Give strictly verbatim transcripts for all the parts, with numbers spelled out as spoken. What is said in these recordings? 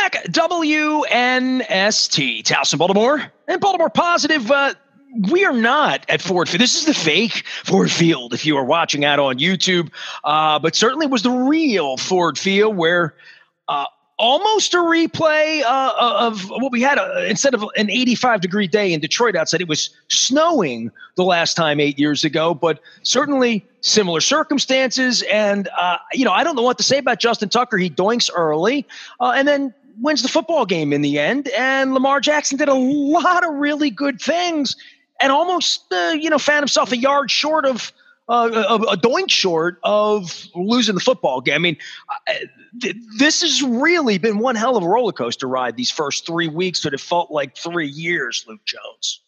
back. W N S T, Towson, Baltimore, and Baltimore Positive. Uh, we are not at Ford Field. This is the fake Ford Field if you are watching out on YouTube. Uh, but certainly was the real Ford Field where uh, almost a replay uh, of what we had. Uh, instead of an eighty-five degree day in Detroit outside, it was snowing the last time eight years ago, but certainly similar circumstances. And, uh, you know, I don't know what to say about Justin Tucker. He doinks early uh, and then wins the football game in the end. And Lamar Jackson did a lot of really good things and almost, uh, you know, found himself a yard short of uh, a, a doink short of losing the football game. I mean, th- this has really been one hell of a roller coaster ride these first three weeks that it felt like three years, Luke Jones.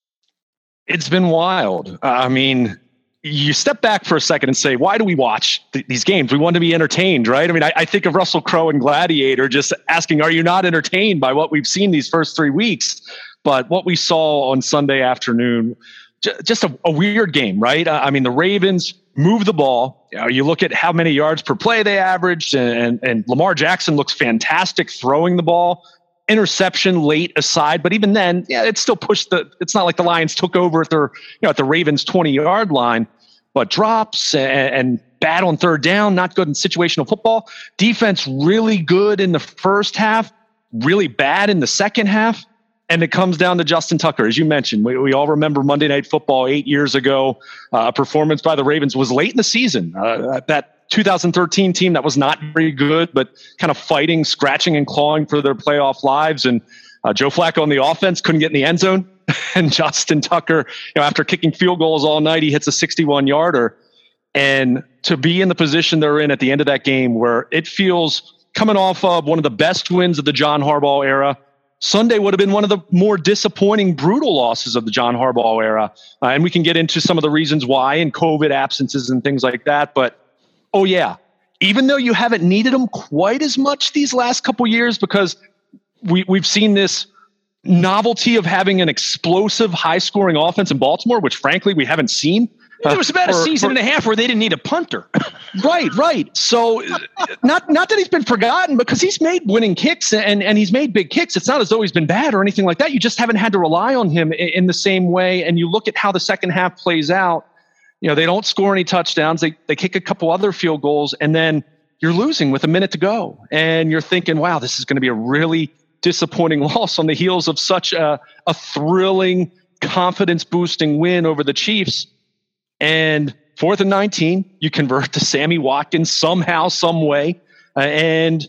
It's been wild. Uh, I mean, you step back for a second and say, why do we watch th- these games? We want to be entertained, right? I mean, I, I think of Russell Crowe and Gladiator just asking, are you not entertained by what we've seen these first three weeks? But what we saw on Sunday afternoon, j- just a, a weird game, right? Uh, I mean, the Ravens move the ball. You know, you look at how many yards per play they averaged, and, and, and Lamar Jackson looks fantastic throwing the ball. Interception late aside, but even then, yeah, it still pushed the. It's not like the Lions took over at their, you know, at the Ravens twenty yard line, but drops and, and bad on third down, not good in situational football. Defense really good in the first half, really bad in the second half, and it comes down to Justin Tucker, as you mentioned. We, we all remember Monday Night Football eight years ago. Uh, a performance by the Ravens was late in the season. Uh, that two thousand thirteen team that was not very good, but kind of fighting, scratching and clawing for their playoff lives. And uh, Joe Flacco on the offense couldn't get in the end zone. And Justin Tucker, you know, after kicking field goals all night, he hits a sixty-one yarder. And to be in the position they're in at the end of that game where it feels coming off of one of the best wins of the John Harbaugh era, Sunday would have been one of the more disappointing, brutal losses of the John Harbaugh era. Uh, and we can get into some of the reasons why and COVID absences and things like that. But oh, yeah. Even though you haven't needed them quite as much these last couple years, because we, we've seen this novelty of having an explosive, high-scoring offense in Baltimore, which, frankly, we haven't seen. There was about uh, for, a season for, and a half where they didn't need a punter. Right, right. So not not that he's been forgotten, because he's made winning kicks and, and he's made big kicks. It's not as though he's been bad or anything like that. You just haven't had to rely on him in, in the same way. And you look at how the second half plays out. You know, they don't score any touchdowns. They they kick a couple other field goals, and then you're losing with a minute to go. And you're thinking, wow, this is going to be a really disappointing loss on the heels of such a, a thrilling, confidence-boosting win over the Chiefs. And fourth and nineteen, you convert to Sammy Watkins somehow, some way. Uh, and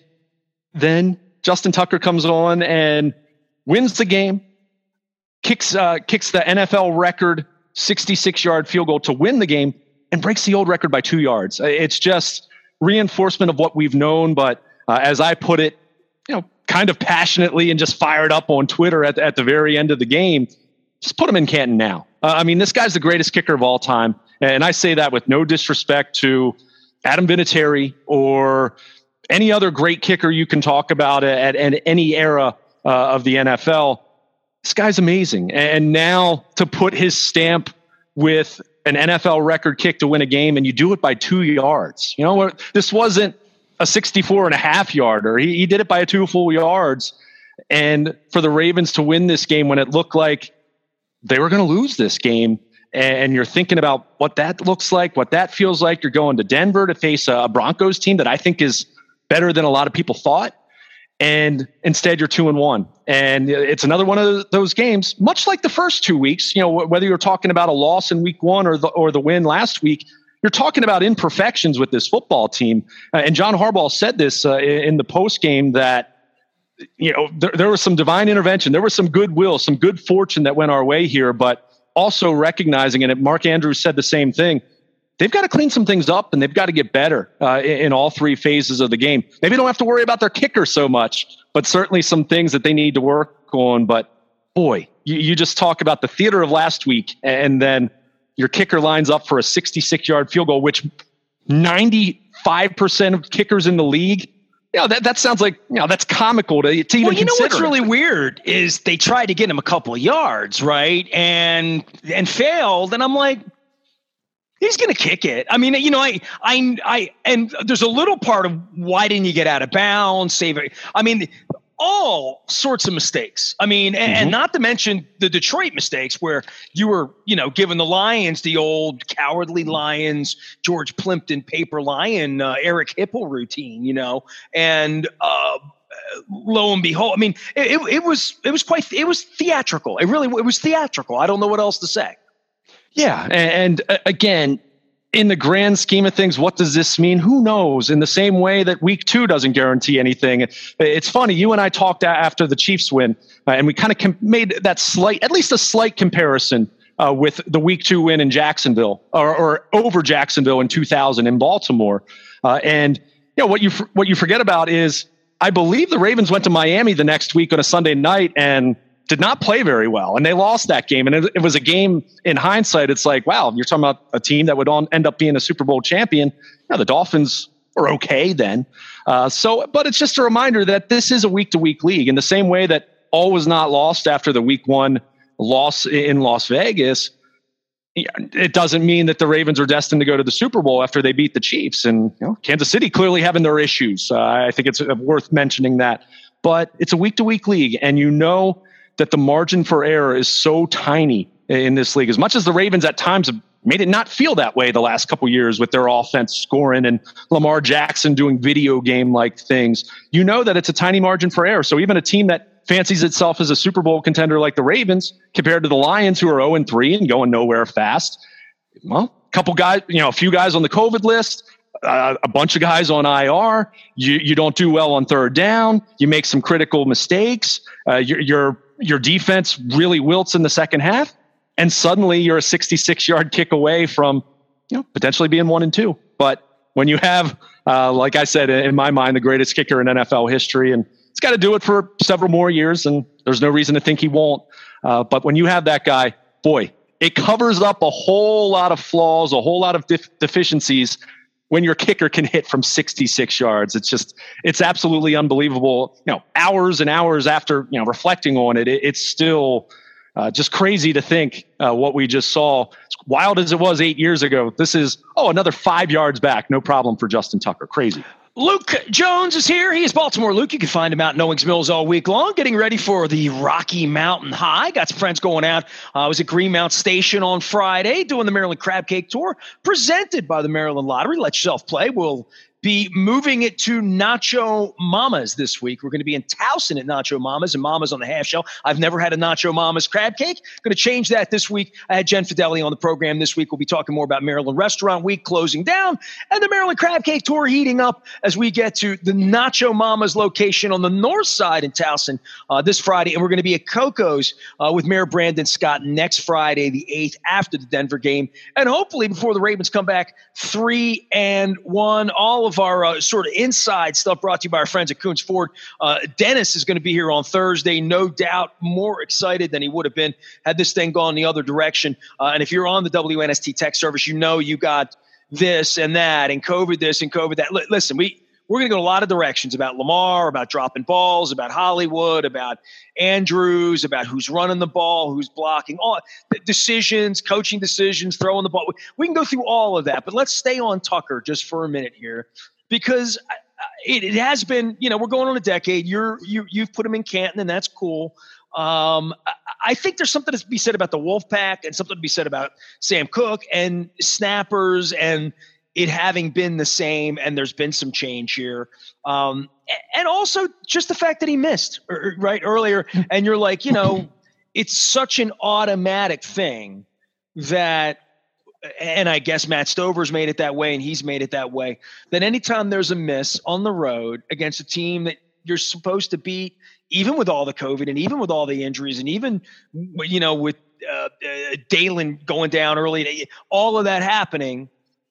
then Justin Tucker comes on and wins the game, kicks uh, kicks the N F L record sixty-six yard field goal to win the game, and breaks the old record by two yards. It's just reinforcement of what we've known. But uh, as I put it, you know, kind of passionately and just fired up on Twitter at, at the very end of the game, just put him in Canton now. Uh, I mean, this guy's the greatest kicker of all time. And I say that with no disrespect to Adam Vinatieri or any other great kicker you can talk about at, at any era uh, of the N F L. This guy's amazing. And now to put his stamp with an N F L record kick to win a game, and you do it by two yards. You know, this wasn't a sixty-four and a half yarder. He, he did it by two full yards. And for the Ravens to win this game when it looked like they were going to lose this game, and you're thinking about what that looks like, what that feels like. You're going to Denver to face a Broncos team that I think is better than a lot of people thought. And instead you're two and one. And it's another one of those games, much like the first two weeks, you know, whether you're talking about a loss in week one or the, or the win last week, you're talking about imperfections with this football team. Uh, and John Harbaugh said this uh, in the post game that, you know, there, there was some divine intervention. There was some goodwill, some good fortune that went our way here, but also recognizing, and Mark Andrews said the same thing, they've got to clean some things up and they've got to get better uh, in, in all three phases of the game. Maybe they don't have to worry about their kicker so much, but certainly some things that they need to work on. But boy, you, you just talk about the theater of last week, and then your kicker lines up for a sixty-six yard field goal, which ninety-five percent of kickers in the league, you know, that, that sounds like, you know, that's comical to, to even well, you consider. know what's really weird is they tried to get him a couple of yards, right? And, and failed. And I'm like, he's going to kick it. I mean, you know, I, I, I, and there's a little part of why didn't you get out of bounds, save it? I mean, all sorts of mistakes. I mean, and, Mm-hmm. and not to mention the Detroit mistakes where you were, you know, giving the Lions the old cowardly Lions, George Plimpton paper lion, uh, Eric Hipple routine, you know, and uh, lo and behold, I mean, it, it, it was it was quite it was theatrical. It really it was theatrical. I don't know what else to say. Yeah, and, and uh, again, in the grand scheme of things, what does this mean? Who knows? In the same way that week two doesn't guarantee anything. It's funny. You and I talked after the Chiefs win, uh, and we kind of com- made that slight, at least a slight comparison uh, with the week two win in Jacksonville, or, or over Jacksonville in two thousand in Baltimore. Uh, and you know what you what you forget about is, I believe the Ravens went to Miami the next week on a Sunday night and did not play very well, and they lost that game. And it, it was a game, in hindsight, it's like, wow, you're talking about a team that would on, end up being a Super Bowl champion. Yeah, the Dolphins were okay then. Uh, so, but it's just a reminder that this is a week-to-week league, in the same way that all was not lost after the week one loss in Las Vegas. It doesn't mean that the Ravens are destined to go to the Super Bowl after they beat the Chiefs. And you know, Kansas City clearly having their issues. Uh, I think it's worth mentioning that. But it's a week-to-week league, and you know that the margin for error is so tiny in this league. As much as the Ravens at times have made it not feel that way the last couple of years with their offense scoring and Lamar Jackson doing video game-like things, you know that it's a tiny margin for error. So even a team that fancies itself as a Super Bowl contender like the Ravens, compared to the Lions, who are oh and three and going nowhere fast, well, a couple guys, you know, a few guys on the COVID list, uh, a bunch of guys on I R, you, you don't do well on third down, you make some critical mistakes, uh, you're, you're your defense really wilts in the second half, and suddenly you're a sixty-six yard kick away from, you know, potentially being one and two. But when you have, uh, like I said, in my mind, the greatest kicker in N F L history, and he's got to do it for several more years, and there's no reason to think he won't. Uh, but when you have that guy, boy, it covers up a whole lot of flaws, a whole lot of def- deficiencies when your kicker can hit from sixty-six yards. It's just, it's absolutely unbelievable. You know, hours and hours after, you know, reflecting on it, it it's still uh, just crazy to think uh, what we just saw. As wild as it was eight years ago, this is, oh, another five yards back. No problem for Justin Tucker. Crazy. Luke Jones is here. He is Baltimore Luke. You can find him out in Owings Mills all week long, getting ready for the Rocky Mountain High. Got some friends going out. I uh, was at Greenmount Station on Friday doing the Maryland Crab Cake Tour, presented by the Maryland Lottery. Let yourself play. We'll be moving it to Nacho Mama's this week. We're going to be in Towson at Nacho Mama's, and Mama's on the half shell. I've never had a Nacho Mama's crab cake. Going to change that this week. I had Jen Fideli on the program this week. We'll be talking more about Maryland Restaurant Week closing down and the Maryland Crab Cake Tour heating up as we get to the Nacho Mama's location on the north side in Towson uh, this Friday. And we're going to be at Coco's uh, with Mayor Brandon Scott next Friday, the eighth, after the Denver game. And hopefully before the Ravens come back three and one. All of our uh, sort of inside stuff brought to you by our friends at Coons Ford. Uh, Dennis is going to be here on Thursday, no doubt more excited than he would have been had this thing gone the other direction. Uh, and if you're on the W N S T tech service, you know you got this and that and COVID this and COVID that. L- listen, we, we're going to go a lot of directions about Lamar, about dropping balls, about Hollywood, about Andrews, about who's running the ball, who's blocking, all decisions, coaching decisions, throwing the ball. We can go through all of that, but let's stay on Tucker just for a minute here, because it, it has been, you know, we're going on a decade. You're, you, you've put him in Canton, and that's cool. Um, I, I think there's something to be said about the Wolfpack and something to be said about Sam Cook and snappers and it having been the same, and there's been some change here. Um, and also just the fact that he missed right earlier. And you're like, you know, it's such an automatic thing that, and I guess Matt Stover's made it that way, and he's made it that way, that anytime there's a miss on the road against a team that you're supposed to beat, even with all the COVID and even with all the injuries and even, you know, with uh, uh, Dalen going down early, all of that happening,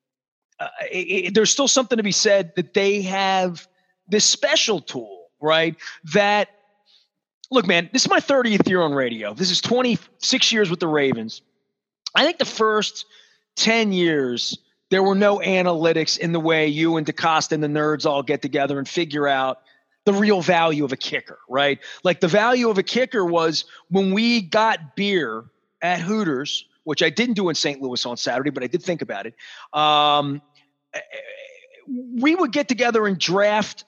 Uh, it, it, there's still something to be said that they have this special tool, right? That, look, man, this is my thirtieth year on radio. This is twenty-six years with the Ravens. I think the first ten years, there were no analytics in the way you and DeCosta and the nerds all get together and figure out the real value of a kicker, right? Like the value of a kicker was when we got beer at Hooters, which I didn't do in Saint Louis on Saturday, but I did think about it. Um, we would get together and draft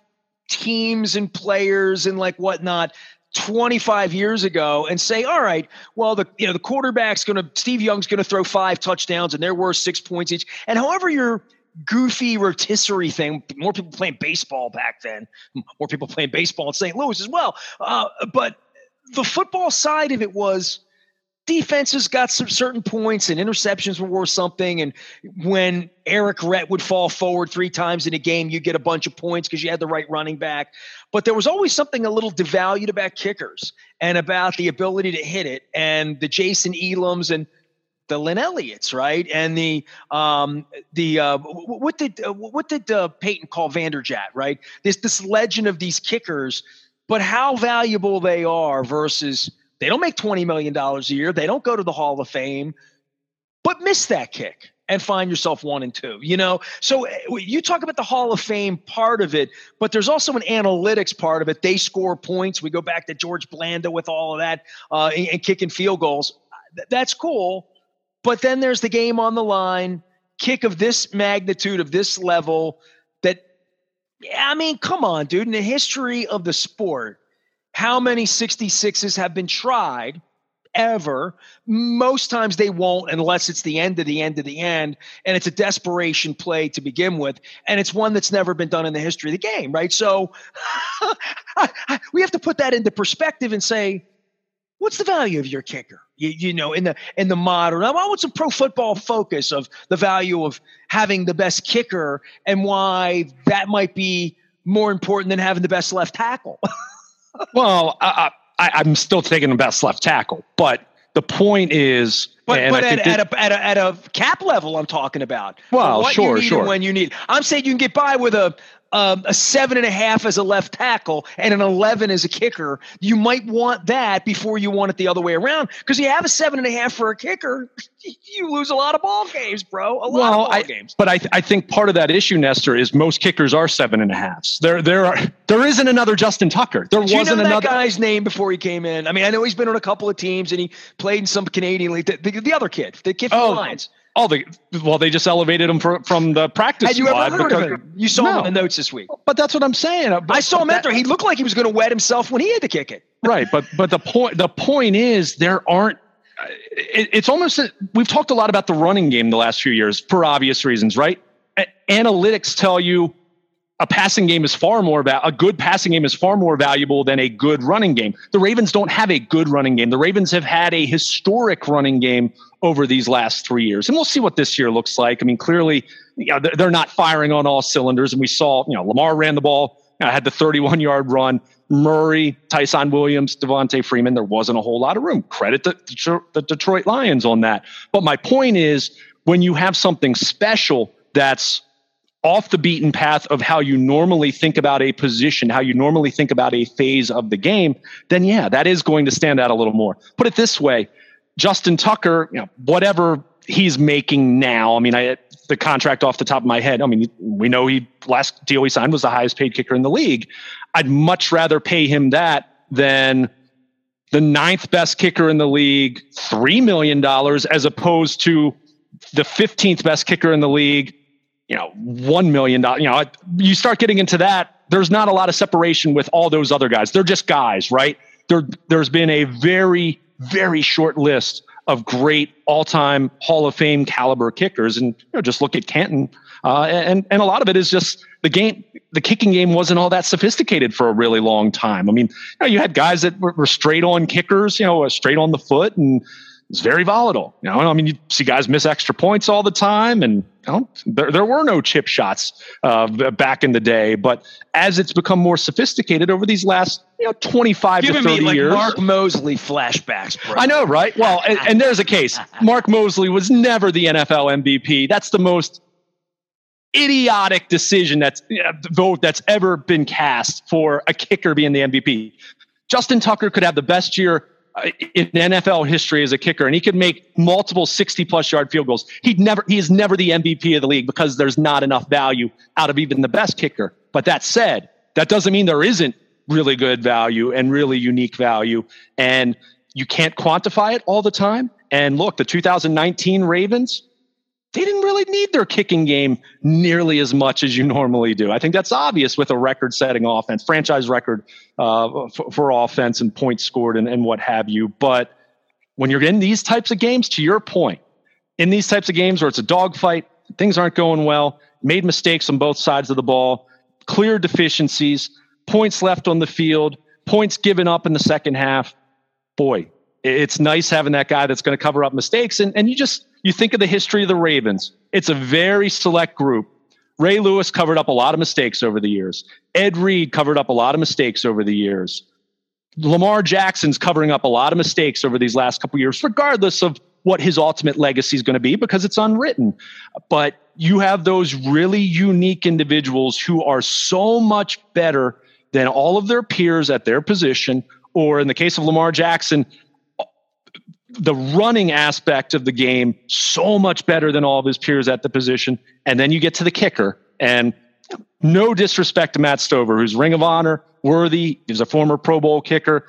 teams and players and like whatnot twenty-five years ago and say, all right, well, the you know the quarterback's going to Steve Young's going to throw five touchdowns and they're worth six points each. And however your goofy rotisserie thing, more people playing baseball back then, more people playing baseball in Saint Louis as well. Uh, but the football side of it was defenses got some certain points and interceptions were worth something. And when Eric Rett would fall forward three times in a game, you get a bunch of points because you had the right running back. But there was always something a little devalued about kickers and about the ability to hit it, and the Jason Elams and the Lynn Elliott's, right? And the um, the uh, what did uh, what did uh, Peyton call Vanderjagt, right? This this legend of these kickers, but how valuable they are versus they don't make twenty million dollars a year. They don't go to the Hall of Fame, but miss that kick and find yourself one and two, you know? So you talk about the Hall of Fame part of it, but there's also an analytics part of it. They score points. We go back to George Blanda with all of that uh, and, and kicking field goals. Th- that's cool. But then there's the game on the line, kick of this magnitude, of this level that, I mean, come on, dude. In the history of the sport, how many sixty-sixes have been tried ever? Most times they won't unless it's the end of the end of the end, and it's a desperation play to begin with, and it's one that's never been done in the history of the game, right? So we have to put that into perspective and say, what's the value of your kicker? You, you know, in the in the modern, I want some Pro Football Focus of the value of having the best kicker and why that might be more important than having the best left tackle. Well, I, I, I'm still taking the best left tackle, but the point is, but, but at, at, a, at a at a cap level, I'm talking about. Well, what sure, you need sure. And when you need, I'm saying you can get by with a um, a seven and a half as a left tackle and an eleven as a kicker. You might want that before you want it the other way around, because you have a seven and a half for a kicker, you lose a lot of ball games, bro. A lot well, of ball I, games. But I, th- I think part of that issue, Nestor, is most kickers are seven and a halves. There, there are, there isn't another Justin Tucker. There Did wasn't you know that another guy's name before he came in. I mean, I know he's been on a couple of teams and he played in some Canadian league. The, the, the other kid, the kid from Oh, the Lions. Oh, the well, they just elevated him for, from the practice Had you squad. ever heard because, of him? You saw no. him in the notes this week. But that's what I'm saying. But, I saw him that, enter. He looked like he was going to wet himself when he had to kick it. Right, but but the point the point is there aren't. It, it's almost we've talked a lot about the running game the last few years for obvious reasons, right? A- analytics tell you a passing game is far more about a good passing game is far more valuable than a good running game. The Ravens don't have a good running game. The Ravens have had a historic running game over these last three years, and we'll see what this year looks like. I mean, clearly, you know, they're not firing on all cylinders, and we saw, you know, Lamar ran the ball, you know, had the thirty-one yard run. Murray, Tyson Williams, Devontae Freeman, there wasn't a whole lot of room. Credit the, the Detroit Lions on that. But my point is, when you have something special that's off the beaten path of how you normally think about a position, how you normally think about a phase of the game, then yeah, that is going to stand out a little more. Put it this way, Justin Tucker, you know, whatever he's making now, I mean, I, the contract off the top of my head, I mean, we know he last deal he signed was the highest paid kicker in the league. I'd much rather pay him that than the ninth best kicker in the league, three million dollars, as opposed to the fifteenth best kicker in the league, you know, one million dollars. You know, you start getting into that, there's not a lot of separation with all those other guys. They're just guys, right? There, there's been a very, very short list of great all-time Hall of Fame caliber kickers. And you know, just look at Canton. Uh, and, and a lot of it is just the game, the kicking game wasn't all that sophisticated for a really long time. I mean, you know, you had guys that were, were straight on kickers, you know, straight on the foot, and it's very volatile. You know, I mean, you see guys miss extra points all the time, and you know, there, there were no chip shots uh, back in the day. But as it's become more sophisticated over these last, you know, twenty-five Giving to thirty me like years, Mark Mosley flashbacks, bro. I know, right? Well, and, and there's a case. Mark Mosley was never the N F L M V P. That's the most idiotic decision that's you know, vote that's ever been cast for a kicker being the M V P. Justin Tucker could have the best year in N F L history as a kicker, and he could make multiple sixty plus yard field goals. He'd never, he is never the M V P of the league because there's not enough value out of even the best kicker. But that said, that doesn't mean there isn't really good value and really unique value. And you can't quantify it all the time. And look, the two thousand nineteen Ravens, they didn't really need their kicking game nearly as much as you normally do. I think that's obvious with a record-setting offense, franchise record uh, for, for offense and points scored and, and what have you. But when you're in these types of games, to your point, in these types of games where it's a dogfight, things aren't going well, made mistakes on both sides of the ball, clear deficiencies, points left on the field, points given up in the second half, boy, it's nice having that guy that's going to cover up mistakes. And, and you just, you think of the history of the Ravens. It's a very select group. Ray Lewis covered up a lot of mistakes over the years. Ed Reed covered up a lot of mistakes over the years. Lamar Jackson's covering up a lot of mistakes over these last couple of years, regardless of what his ultimate legacy is going to be, because it's unwritten. But you have those really unique individuals who are so much better than all of their peers at their position, or in the case of Lamar Jackson, the running aspect of the game, so much better than all of his peers at the position. And then you get to the kicker, and no disrespect to Matt Stover, who's Ring of Honor worthy. He's a former Pro Bowl kicker.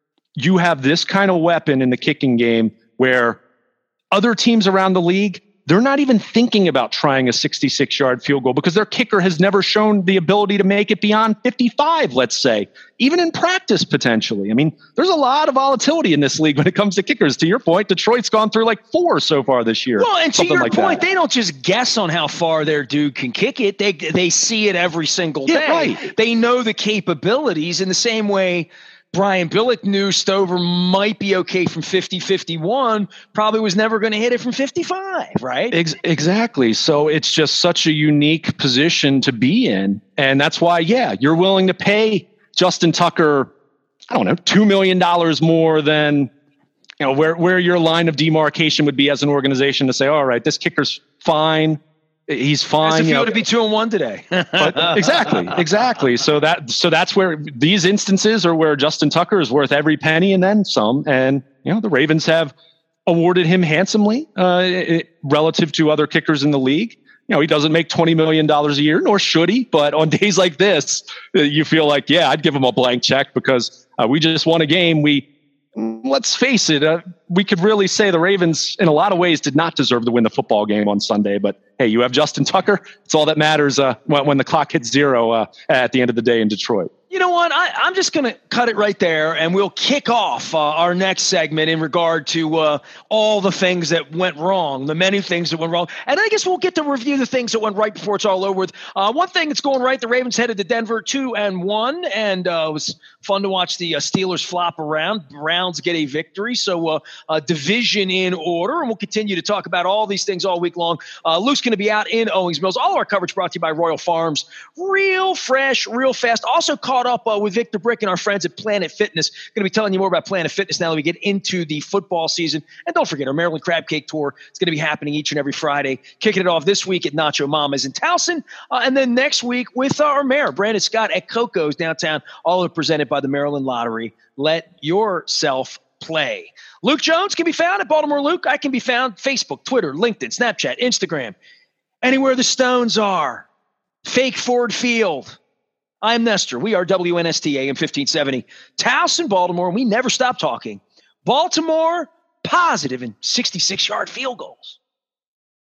You have this kind of weapon in the kicking game where other teams around the league, they're not even thinking about trying a sixty-six yard field goal because their kicker has never shown the ability to make it beyond fifty-five, let's say, even in practice, potentially. I mean, there's a lot of volatility in this league when it comes to kickers. To your point, Detroit's gone through like four so far this year. Well, and to your like point, that. They don't just guess on how far their dude can kick it. They, they see it every single Yeah, day. right. They know the capabilities in the same way Brian Billick knew Stover might be okay from fifty, fifty-one, probably was never going to hit it from fifty-five, right? Ex- exactly. So it's just such a unique position to be in. And that's why, yeah, you're willing to pay Justin Tucker, I don't know, two million dollars more than, you know, where, where your line of demarcation would be as an organization to say, all right, this kicker's fine. He's fine. As if you you know, would be two and one today. but exactly, exactly. So that so that's where these instances are where Justin Tucker is worth every penny and then some. And you know the Ravens have awarded him handsomely uh, it, relative to other kickers in the league. You know he doesn't make twenty million dollars a year, nor should he. But on days like this, you feel like, yeah, I'd give him a blank check because uh, we just won a game. We let's face it, uh, we could really say the Ravens, in a lot of ways, did not deserve to win the football game on Sunday. But hey, you have Justin Tucker. It's all that matters uh, when, when the clock hits zero uh, at the end of the day in Detroit. You know what? I, I'm just going to cut it right there, and we'll kick off uh, our next segment in regard to uh, all the things that went wrong, the many things that went wrong. And I guess we'll get to review the things that went right before it's all over with. Uh, one thing that's going right, the Ravens headed to Denver two and one, and uh, it was fun to watch the uh, Steelers flop around. Browns get a victory, so uh, uh, division in order, and we'll continue to talk about all these things all week long. Uh, Luke's going to be out in Owings Mills. All of our coverage brought to you by Royal Farms. Real fresh, real fast. Also caught up uh, with Victor Brick and our friends at Planet Fitness. Going to be telling you more about Planet Fitness now that we get into the football season. And don't forget our Maryland Crab Cake Tour. It's going to be happening each and every Friday. Kicking it off this week at Nacho Mama's in Towson. Uh, and then next week with our mayor, Brandon Scott at Coco's downtown. All are presented by the Maryland Lottery. Let yourself play. Luke Jones can be found at Baltimore Luke. I can be found Facebook, Twitter, LinkedIn, Snapchat, Instagram. Anywhere the Stones are. Fake Ford Field. I'm Nestor. We are W N S T A M fifteen seventy. Towson, Baltimore. We never stop talking. Baltimore, positive in sixty-six yard field goals.